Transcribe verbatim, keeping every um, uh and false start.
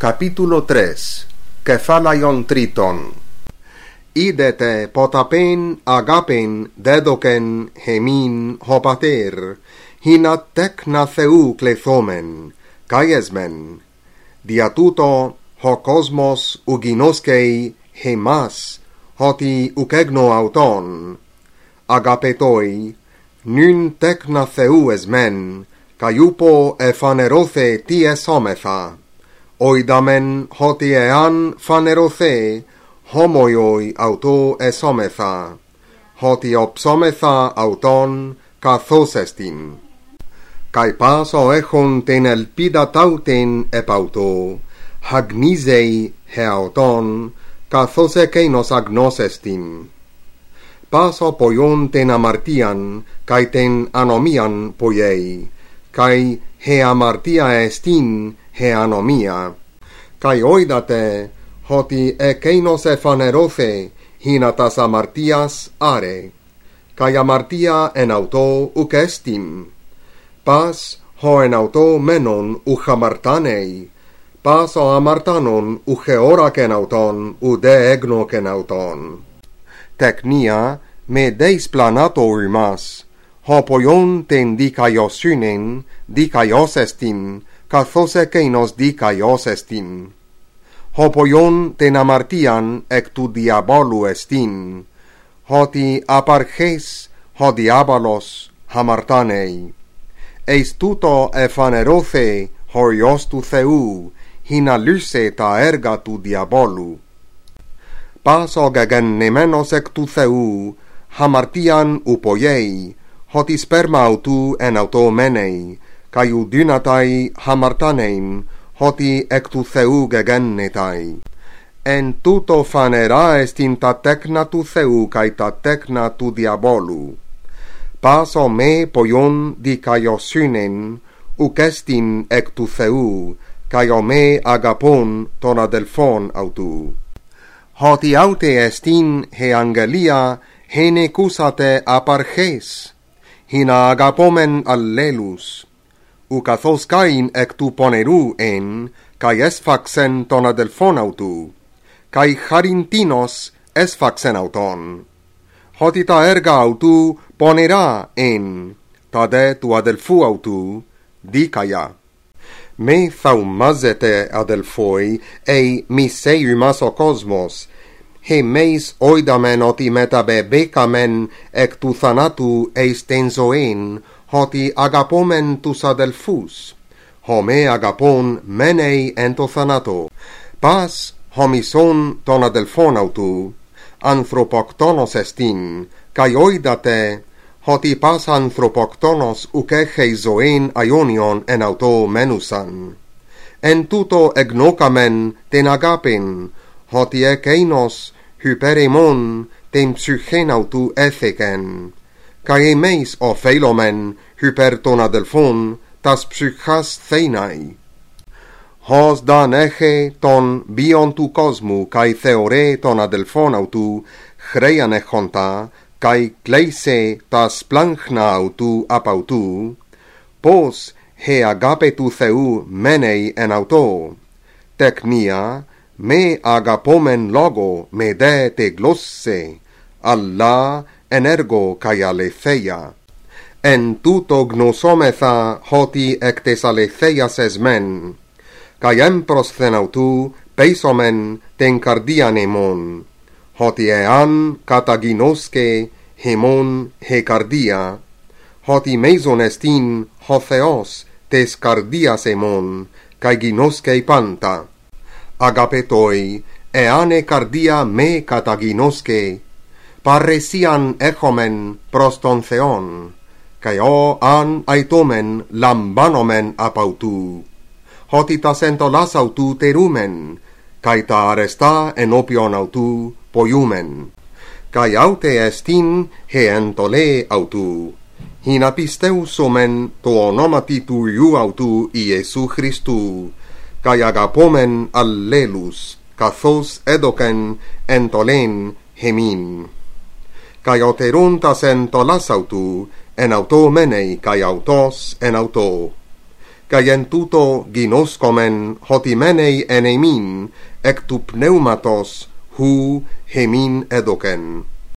Capítulo tres. Κεφάλαιον τρίτον. Είδετε ποταπέν αγάπην δέδοκεν χεμήν ο πατέρ, χίνα τέκνα Θεού κληθόμεν, καιεσμεν. Δια τούτο ο κόσμος ουγινώσκει χεμάς, ότι ουκέγνω αυτόν. Αγαπητοί, νυν τέκνα Θεού εσμεν, καιούπο εφανερώθε τι εσόμεθα. Οιδαμεν ότι εάν φανερωθέ, χόμοιοι αυτού εσόμεθα, ότι οψόμεθα αυτόν καθώς εστιν. Καί πάσο έχον την ελπίδα ταύτην επ' αυτού, αγνίζεϊ αι αυτόν, καθώς εκείνος αγνός εστιν. Πάσο ποιον την αμαρτίαν, καί την ανομίαν ποιέει, καί αι αμαρτία εστιν αι ανομία. Καί οίδατε, ότι εκείνος εφανερώθε, χίνα τας αμαρτίας άρε, καί αμαρτία εν αυτό ουκ εστιν. Πας ο εν αυτό μένον ουκ αμαρτάνει, πας ο αμαρτάνον ουκ εώρακεν αυτόν, ουδέ έγνωκεν αυτόν. Τεκνία με δεις πλανάτο ουρμάς, ο ποιον την δικαιοσύνην δικαιός εστιν, καθώς εκείνος δικαιός εστιν. Ο ποιον την αμαρτίαν εκ του διαβόλου εστιν, ότι απαρχές ο διάβολος αμαρτάνει. Εις τούτο εφανερώθε ο Υιός του Θεού, χίνα λύσε τα έργα του διαβόλου. Πας ο γεγεννημένος εκ του Θεού, αμαρτίαν ουποιέει, ότι σπέρμα αυτού εν αυτό μένει, καί ου δύναται αμαρτάνειν, ότι εκ του Θεού γεγέννηται. Εν τούτο φανερά εστιν τα τέκνα του Θεού καί τα τέκνα του διαβόλου. Πας ο με ποιον δικαιοσύνην ουκ εστιν εκ του Θεού, καί ο με αγαπών των αδελφών αυτού. Ότι αύτε εστιν αι αγγελία εν εκούσατε απαρχές, χίνα αγαπόμεν αλλήλους. Ου καθώς καΐν εκ του πονηρού εν, καί έσφαξεν των αδελφών αυτού, καί χαριντίνος έσφαξεν αυτόν. Ότι τα έργα αυτού πονηρά εν, τα δε του αδελφού αυτού δίκαια. Με θαυμάζετε αδελφοί, ει μισέει μας ο κόσμος, εμείς οίδαμεν ότι μεταβεβήκαμεν εκ του θανάτου εις την ζωήν, ότι αγαπόμεν τους αδελφούς, χωμέ αγαπών μένει εν το θανάτο. Πας χωμισόν των αδελφών αυτού, ανθρωποκτόνος εστίν, καί οίδατε, ότι πας ανθρωποκτόνος ουκ έχει ζωήν αιώνιον εν αυτό μένουσαν. Εν τούτο εγνώκαμεν την αγάπην, ότι εκείνος hyper ημών την ψυχήν αυτού έθηκεν, καί εμείς οφείλομεν hyper των αδελφών τας ψυχάς θέναι. Ως δαν έχει τον βίον του κόσμου, καί θεωρεί των αδελφών αυτού χρέαν έχοντα, καί κλαίσει τας πλάχνα αυτού απ' αυτού, πως η αγάπη του Θεού μένει εν αυτό. Τεκνία, με αγαπόμεν λόγο με δε τη γλώσσε, αλλά εν έργο καί αληθεία. Εν τούτο γνωσόμεθα ότι εκ της αληθείας εσμεν, καί έμπροσθεν αυτού πείσομεν την καρδίαν ημών, ότι εάν καταγινώσκε ημών η καρδία, ότι μείζον εστίν ο Θεός της καρδίας ημών, καί γινώσκε πάντα. Αγαπητοί, εάν η καρδία με καταγινώσκε, παρεσίαν έχομεν προς τον Θεόν, καί ο αν αιτόμεν λαμβάνομεν απ' αυτού, ότι τας εντολάς αυτού τηρούμεν, καί τα αρεστά ενώπιον αυτού ποιούμεν. Καί αύτε εστίν η εντολή αυτού, χίνα πιστεύσομεν το ονόματι του Υιού αυτού Ιησού Χριστού, καί αγαπόμεν αλλήλους, καθώς έδωκεν εντολήν ημίν. Καί οτηρούν τας εντολάς αυτού, εν αυτό μένει καί αυτός εν αυτό. cae en tuto ginoscomen hotimenei enemin ec tu pneumatos hu hemin edocen.